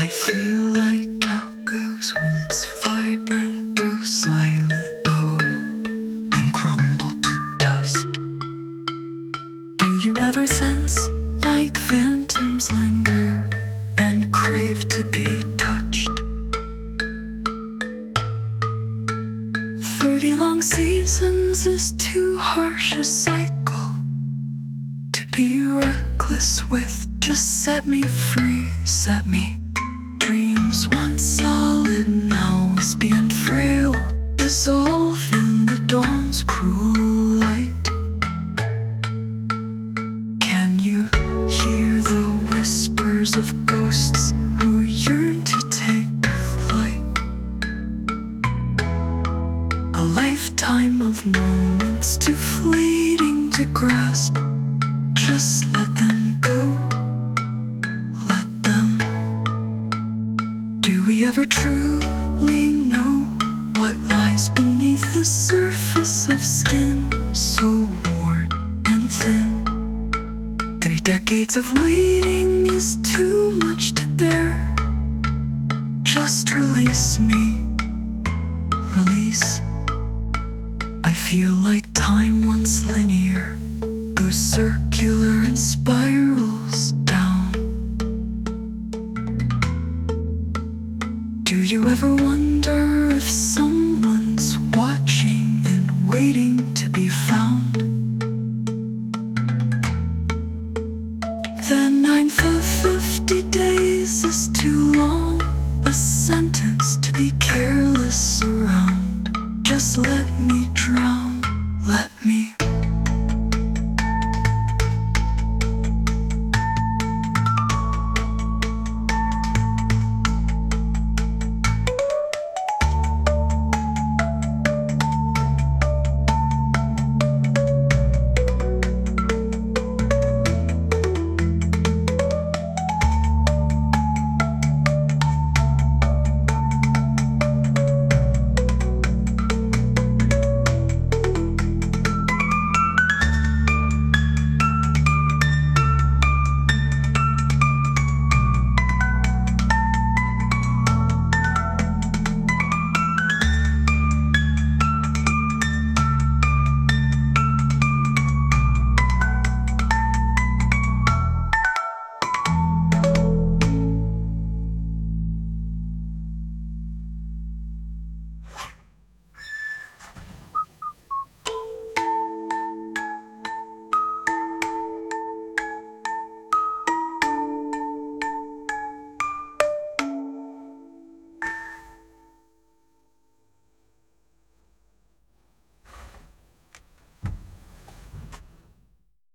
I feel like tacos once vibrant through silent poem and crumble to dust. Do you ever sense like phantoms linger and crave to be touched? 30 long seasons is too harsh a cycle to be reckless with. Just set me free, set me. Dreams once solid now is being frail, dissolve in the dawn's cruel light. Can you hear the whispers of ghosts who yearn to take flight? A lifetime of moments too fleeting to grasp. Just let them go. Do we ever truly know what lies beneath the surface of skin so worn and thin? 3 decades of waiting is too much to bear. Just release me, release. I feel like time once linear goes circular and spirals down. Do you ever wonder if